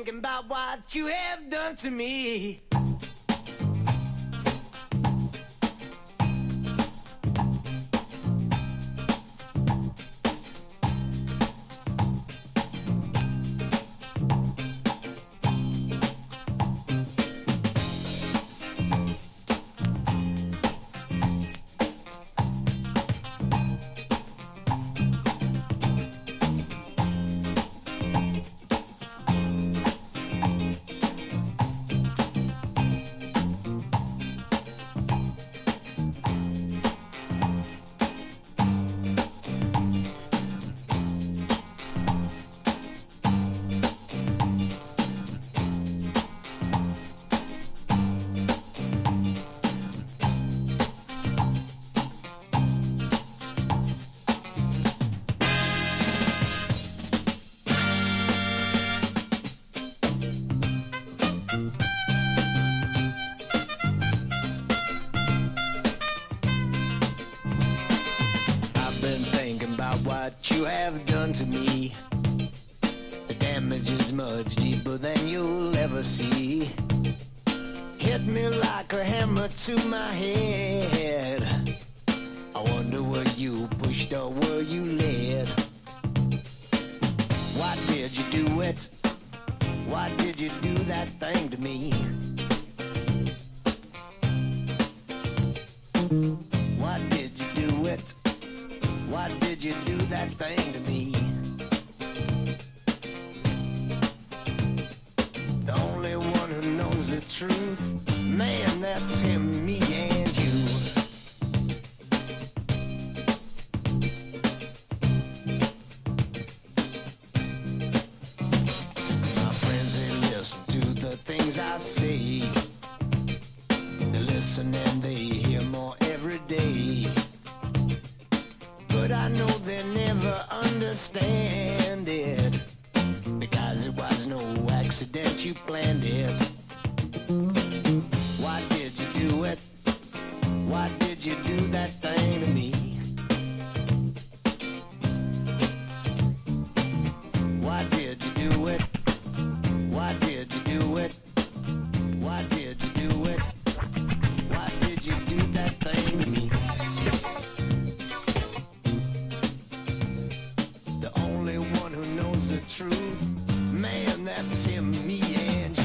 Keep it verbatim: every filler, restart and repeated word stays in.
thinking about what you have done to me. What you have done to me, the damage is much deeper than you'll ever see. Hit me like a hammer to my head. I wonder were you pushed or were you led? Why did you do it? Why did you do that thing to me? Why did you do it? Why did you do that thing to me? The only one who knows the truth, man, that's him, me and you. My friends, they listen to the things I say. They listen and they hear more every day. But I know they never understand it, because it was no accident, you planned it. Why did you do it? Why did you do that thing to me? Why did you do it? Why did you do it? Why did you do it? Why did you do that thing to me? The only one who knows the truth, man, that's him, me and you.